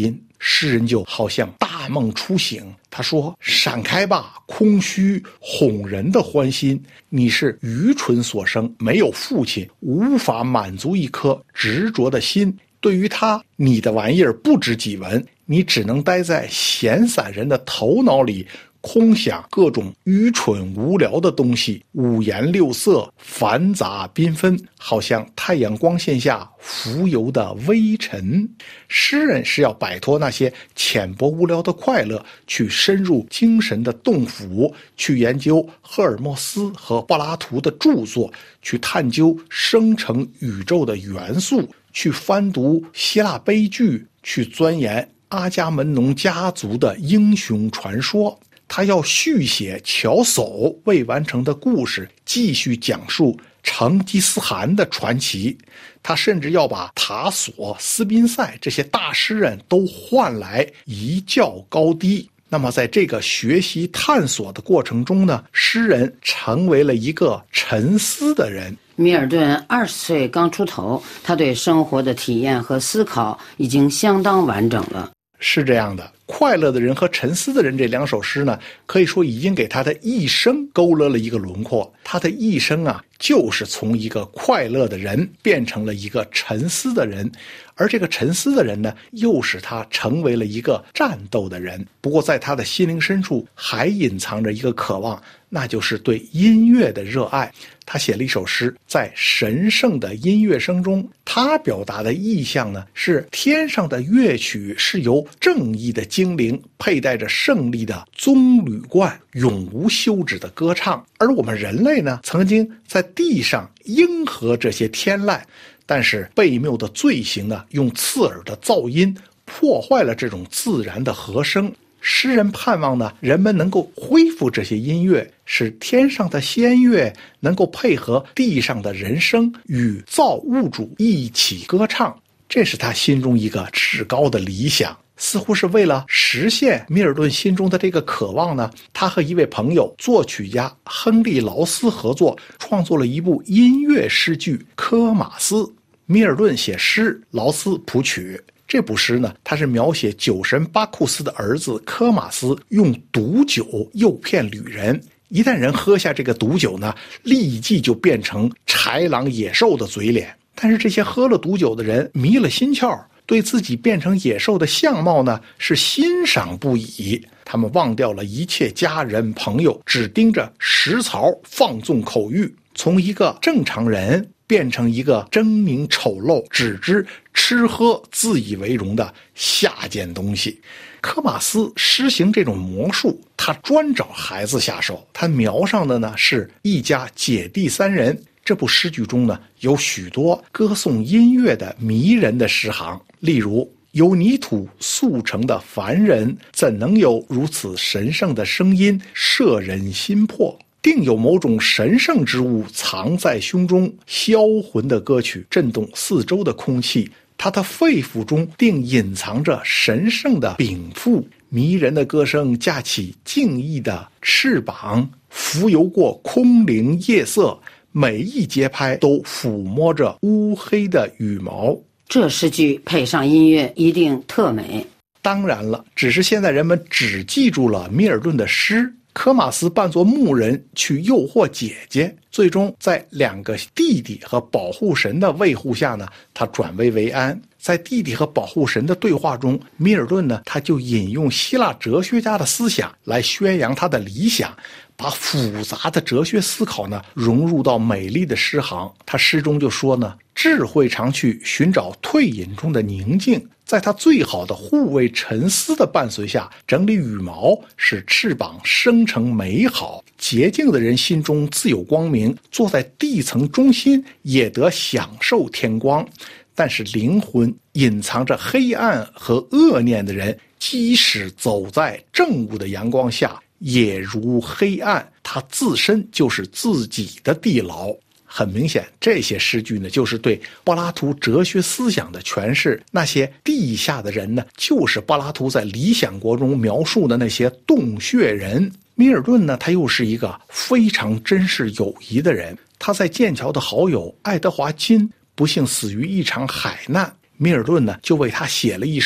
诗人就好像大梦初醒，他说：闪开吧，空虚哄人的欢心，你是愚蠢所生，没有父亲，无法满足一颗执着的心。对于他，你的玩意儿不值几文，你只能待在闲散人的头脑里，空想各种愚蠢无聊的东西，五颜六色，繁杂缤纷，好像太阳光线下浮游的微尘。诗人是要摆脱那些浅薄无聊的快乐，去深入精神的洞府，去研究赫尔墨斯和柏拉图的著作，去探究生成宇宙的元素，去翻读希腊悲剧，去钻研阿伽门农家族的英雄传说。他要续写乔叟未完成的故事，继续讲述成吉思汗的传奇。他甚至要把塔索、斯宾塞这些大诗人都唤来一较高低。那么在这个学习探索的过程中呢，诗人成为了一个沉思的人。 米尔顿20岁刚出头，他对生活的体验和思考已经相当完整了。 是这样的，快乐的人和沉思的人这两首诗呢，可以说已经给他的一生勾勒了一个轮廓。他的一生啊，就是从一个快乐的人变成了一个沉思的人，而这个沉思的人呢，又使他成为了一个战斗的人。不过在他的心灵深处还隐藏着一个渴望，那就是对音乐的热爱。他写了一首诗，在神圣的音乐声中，他表达的意象呢，是天上的乐曲是由正义的精灵佩戴着胜利的棕榈冠，永无休止的歌唱。而我们人类呢，曾经在地上应和这些天籁，但是悖谬的罪行呢，用刺耳的噪音破坏了这种自然的和声。诗人盼望呢，人们能够恢复这些音乐，使天上的仙乐能够配合地上的人声，与造物主一起歌唱。这是他心中一个至高的理想。似乎是为了实现米尔顿心中的这个渴望呢，他和一位朋友作曲家亨利·劳斯合作，创作了一部音乐诗剧《科马斯》。米尔顿写诗，劳斯谱曲。这部诗呢，它是描写酒神巴库斯的儿子科马斯用毒酒诱骗旅人，一旦人喝下这个毒酒呢，立即就变成豺狼野兽的嘴脸。但是这些喝了毒酒的人迷了心窍，对自己变成野兽的相貌呢，是欣赏不已。他们忘掉了一切家人朋友，只盯着食槽放纵口欲，从一个正常人变成一个狰狞丑陋、只知吃喝自以为荣的下贱东西。科马斯施行这种魔术，他专找孩子下手。他描上的呢，是一家姐弟三人。这部诗句中呢，有许多歌颂音乐的迷人的诗行，例如由泥土塑成的凡人，怎能有如此神圣的声音摄人心魄？定有某种神圣之物藏在胸中，销魂的歌曲震动四周的空气，他的肺腑中定隐藏着神圣的禀赋。迷人的歌声架起敬意的翅膀，浮游过空灵夜色，每一节拍都抚摸着乌黑的羽毛。 这诗句配上音乐一定特美。 当然了，只是现在人们只记住了米尔顿的诗。科马斯扮作牧人去诱惑姐姐，最终在两个弟弟和保护神的维护下呢，他转危为安。在弟弟和保护神的对话中，米尔顿呢，他就引用希腊哲学家的思想来宣扬他的理想，把复杂的哲学思考呢融入到美丽的诗行。他诗中就说呢，智慧常去寻找退隐中的宁静，在他最好的护卫沉思的伴随下，整理羽毛，使翅膀生成美好。洁净的人心中自有光明，坐在地层中心也得享受天光。但是灵魂隐藏着黑暗和恶念的人，即使走在正午的阳光下，也如黑暗，他自身就是自己的地牢。很明显，这些诗句呢，就是对柏拉图哲学思想的诠释。那些地下的人呢，就是柏拉图在《理想国》中描述的那些洞穴人。米尔顿呢，他又是一个非常珍视友谊的人。他在剑桥的好友爱德华金不幸死于一场海难，米尔顿呢，就为他写了一首《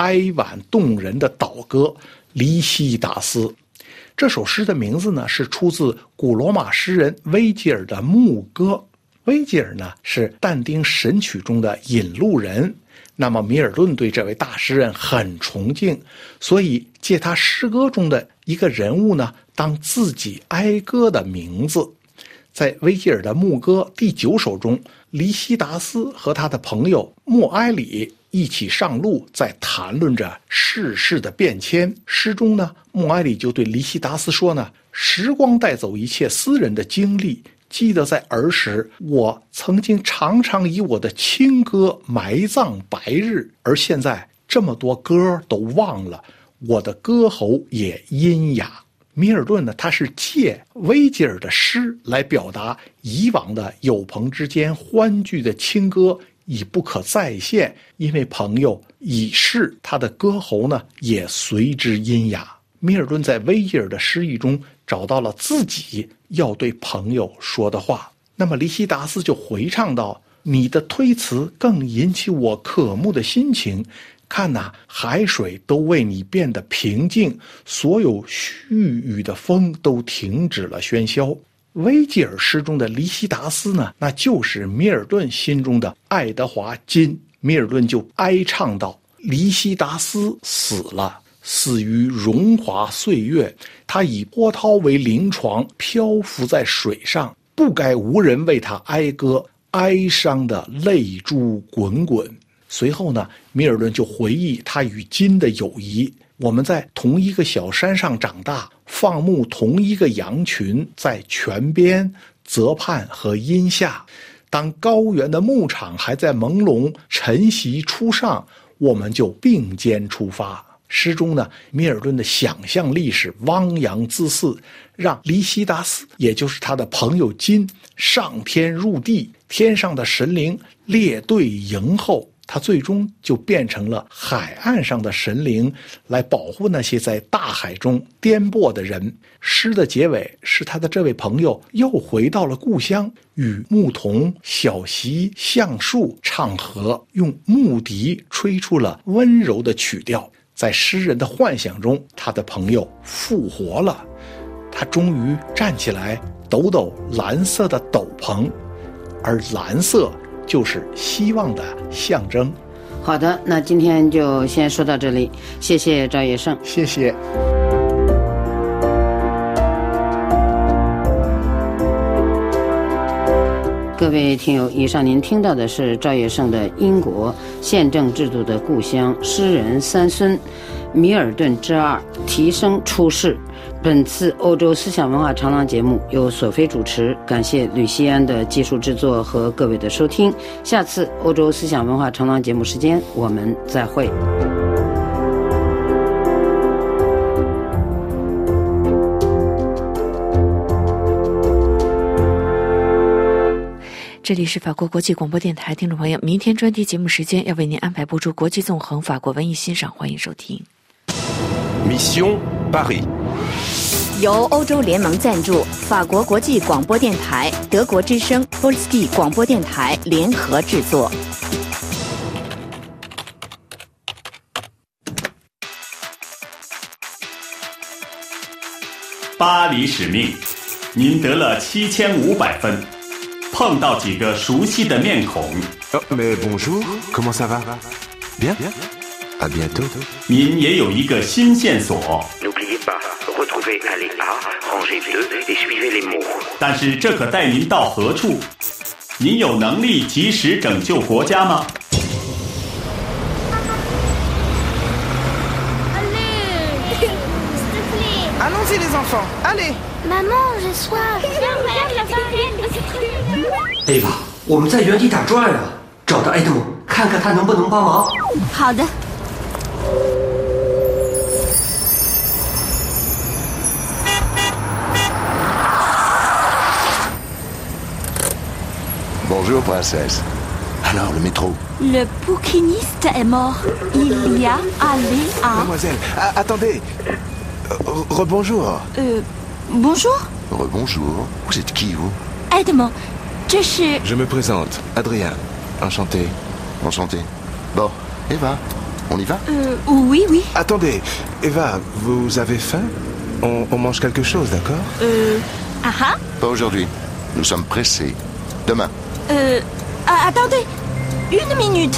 哀婉动人的祷歌《黎西达斯》。这首诗的名字呢，是出自古罗马诗人维吉尔的牧歌。维吉尔呢，是但丁《神曲》中的引路人。那么米尔顿对这位大诗人很崇敬，所以借他诗歌中的一个人物呢，当自己哀歌的名字。在维吉尔的牧歌第9首中，黎西达斯和他的朋友莫埃里一起上路，在谈论着世事的变迁。诗中呢，莫埃里就对黎西达斯说呢，时光带走一切私人的经历，记得在儿时，我曾经常常以我的清歌埋葬白日，而现在这么多歌都忘了，我的歌喉也阴哑。米尔顿呢，他是借维吉尔的诗来表达以往的友朋之间欢聚的清歌已不可再现，因为朋友已逝，他的歌喉呢也随之阴哑。米尔顿在维吉尔的诗意中找到了自己要对朋友说的话。那么黎西达斯就回唱道：你的推辞更引起我渴慕的心情，看哪，海水都为你变得平静，所有絮语的风都停止了喧嚣。维吉尔诗中的黎西达斯呢，那就是米尔顿心中的爱德华金。米尔顿就哀唱道：黎西达斯死了，死于荣华岁月，他以波涛为灵床，漂浮在水上，不该无人为他哀歌，哀伤的泪珠滚滚。随后呢，米尔顿就回忆他与金的友谊。我们在同一个小山上长大，放牧同一个羊群，在泉边、泽畔和荫下。当高原的牧场还在朦胧晨曦初上，我们就并肩出发。诗中呢，米尔顿的想象力是汪洋恣肆，让黎西达斯，也就是他的朋友金，上天入地，天上的神灵列队迎候。他最终就变成了海岸上的神灵，来保护那些在大海中颠簸的人。诗的结尾是他的这位朋友又回到了故乡，与牧童、小溪、橡树唱和，用牧笛吹出了温柔的曲调。在诗人的幻想中，他的朋友复活了，他终于站起来，抖抖蓝色的斗篷，而蓝色就是希望的象征。 好的，那今天就先说到这里，谢谢赵业胜。 谢谢。 各位听友，以上您听到的是赵业胜的《英国宪政制度的故乡》诗人三孙米尔顿之2提升出世。本次欧洲思想文化长廊节目由索菲主持，感谢吕西安的技术制作和各位的收听。下次欧洲思想文化长廊节目时间我们再会。 这里是法国国际广播电台，听众朋友，明天专题节目时间要为您安排播出国际纵横法国文艺欣赏，欢迎收听。 Mission Paris， 由欧洲联盟赞助，法国国际广播电台、德国之声、Polski 广播电台联合制作。 巴黎使命，您得了7500分。碰到几个熟悉的面孔。 Mais bonjour, comment ça va? Bien? À bientôt. 您也有一个新线索。 N'oubliez pas, retrouvez allée A, rangée 2 et suivez les mots. 但是这可带您到何处？您有能力及时拯救国家吗？ Allez, s'il te plaît. Allons-y les enfants, allez. Maman, j'ai soif. Regarde la farine, c'est très bien. 对吧？我们在原地打转啊，找到埃德蒙，看看他能不能帮忙。 好的。 Bonjour, princesse. Alors, le métro? Le bouquiniste est mort. Il y a allé à... Mademoiselle, attendez. Rebonjour. Bonjour. Rebonjour. Vous êtes qui, vous? Edmond, je me présente, Adrien. Enchanté. Enchanté. Bon, Eva, On y va? Oui, oui. Attendez, Eva, vous avez faim? On mange quelque chose, d'accord? Ah. Pas aujourd'hui. Nous sommes pressés. Demain. Attendez, 1 minute。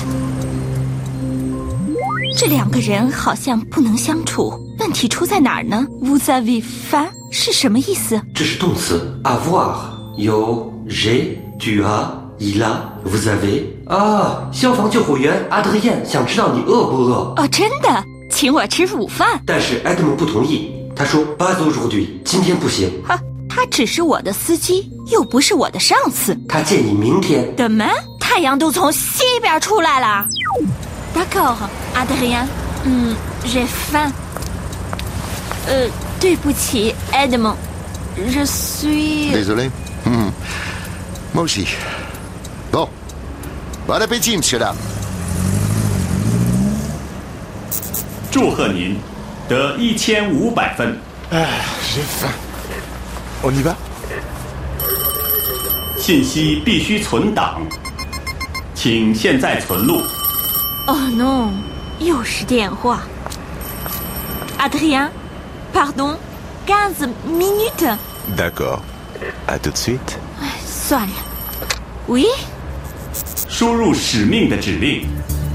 这2个人好像不能相处，问题出在哪儿呢 ？Vous avez faim 是什么意思？ 这是动词 avoir， 有 j'ai、tu as、il a、vous avez。消防救护员阿德里安想知道你饿不饿？ 哦，真的，请我吃午饭。 但是埃德蒙不同意，他说 pas aujourd'hui， 今天不行。 他只是我的司机，又不是我的上司。 他建议明天。 Demain， 太阳都从西边出来了。D'accord， Adrien， j'ai faim。对不起 ，Edmond， je suis。 Désolé. Moi aussi. Bon appétit, monsieur là。 祝贺您得1500分。 j'ai faim。On y va？ 信息必须存档，请现在存录。 Oh non， 又是电话。Adrien， pardon， 15 minutes。 D'accord. À tout de suite。 算了。Oui。 输入使命的指令。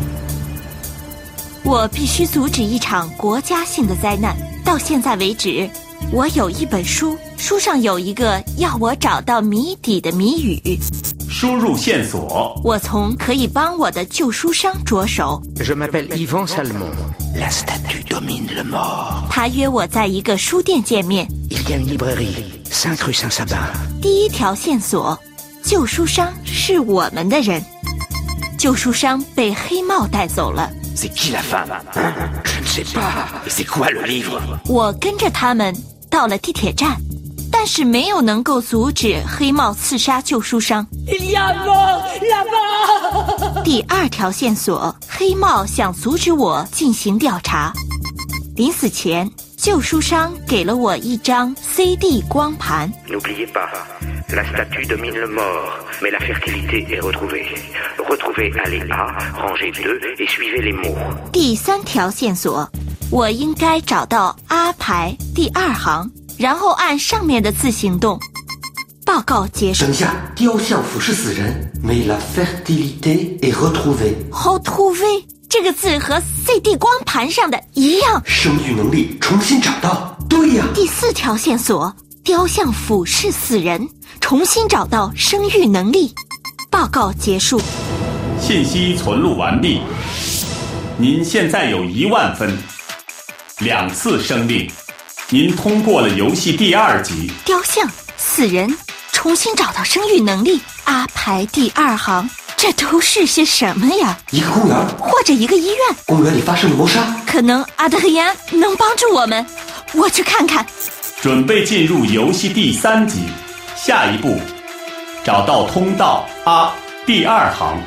我必须阻止一场国家性的灾难。到现在为止，我有一本书，书上有一个要我找到谜底的谜语。 输入线索。 我从可以帮我的旧书商着手。 Je m'appelle Yvan Salmon. La statue domine le mort. 他约我在一个书店见面。 Il y a une librairie, 5 rue Saint-Sabin. 第一条线索，旧书商是我们的人。旧书商被黑帽带走了。 C'est qui la femme? Je ne sais pas. Et c'est quoi le livre? 我跟着他们到了地铁站，但是没有能够阻止黑帽刺杀旧书商。Il y a mort là-bas. 第2条线索，黑帽想阻止我进行调查。临死前，旧书商给了我一张 CD 光盘。 N'oubliez pas, la statue domine le mort, mais la fertilité est retrouvée. Retrouvez allée A, rangée 2 et suivez les mots. 第3条线索，我应该找到 A 排第2行，然后按上面的字行动。报告结束。 等下，雕像俯视死人 mais la fertilité est retrouvée。 Retrouver 这个字和 CD 光盘上的一样， 生育能力重新找到。对呀。 第4条线索，雕像俯视死人，重新找到生育能力。报告结束。 信息存录完毕。您现在有10000分，2次生命。您通过了游戏第2级。 雕像、死人、重新找到生育能力。A 排第2行，这都是些什么呀？ 一个公园， 或者一个医院。 公园里发生了谋杀。 可能阿德里安能帮助我们，我去看看。 准备进入游戏第3级，下一步，找到通道 A 第2行。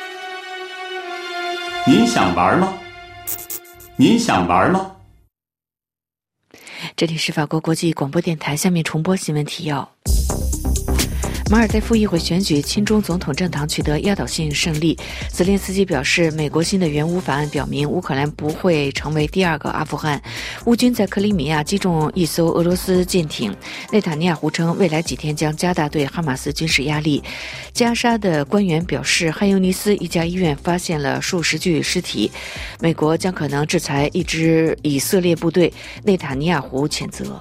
您想玩吗？您想玩吗？ 这里是法国国际广播电台，下面重播新闻提要。马尔代夫议会选举，亲中总统政党取得压倒性胜利。泽连斯基表示，美国新的援乌法案表明，乌克兰不会成为第2个阿富汗。乌军在克里米亚击中一艘俄罗斯舰艇。内塔尼亚胡称，未来几天将加大对哈马斯军事压力。加沙的官员表示，汉尤尼斯一家医院发现了数十具尸体。美国将可能制裁一支以色列部队。内塔尼亚胡谴责。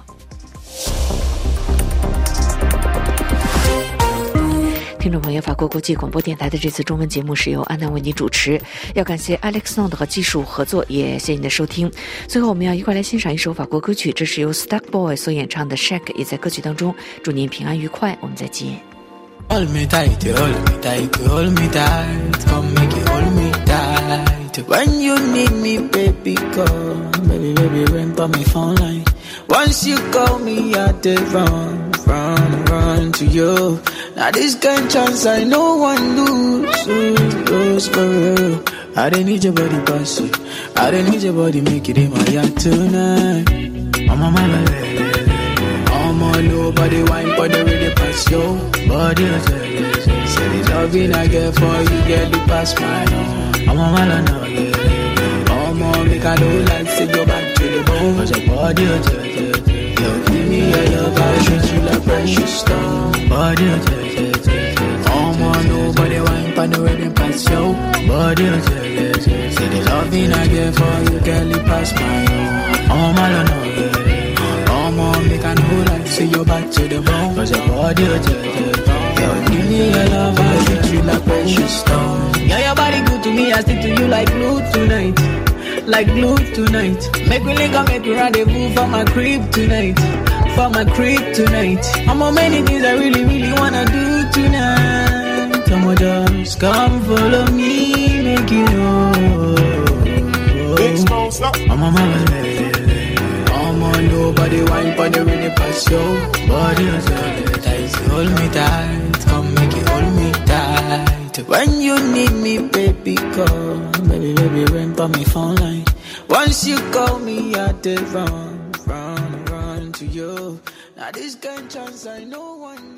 听众朋友，法国国际广播电台的这次中文节目是由安娜为您主持，要感谢 Alex Nond 和技术合作，也谢谢您的收听。最后我们要一块来欣赏一首法国歌曲，这是由 Starboy 所演唱的 Shake， 也在歌曲当中。祝您平安愉快，我们再见。 Hold me tight, hold me tight, hold me tight, come make you hold me tight. When you need me, baby, call, baby, baby, ring for my phone line. Once you call me, I did run to you. Now this kind chance I no one lose for real. I don't need your body, boss. I don't need your body, make it in my yard tonight. I'm on my baby. I'm on nobody wine, but they really pass yo. Body, say the loving I get for you, get the pass my own. I'm on my love, yeah. I'm on make I know like say you're back to the bone. Cause your body, yo, give me your love, I'll treat you like precious stone. Body, nobody wine pan the wedding pass yo. Body, say the loving I get for you, girl, it pass my own. Oh my lord, make I know like say you're back to the bone. Cause your body, yo, give me your love, I'll treat you like precious stone. Yeah, your body good to me, I stick to you like glue tonight. Like glue tonight. Make me link up, make me rendezvous for my crib tonight. For my crib tonight. I'm on many things I really, really wanna do tonight. Come on, just come follow me, make you know. I'm on my way. I'm on nobody wine for the really pass yo. Body tight, hold me tight. Come make you hold me tight. When you need me, baby, call. Baby, ring for me phone line. Once you call me, I did run to you. Now this kind of chance I know one.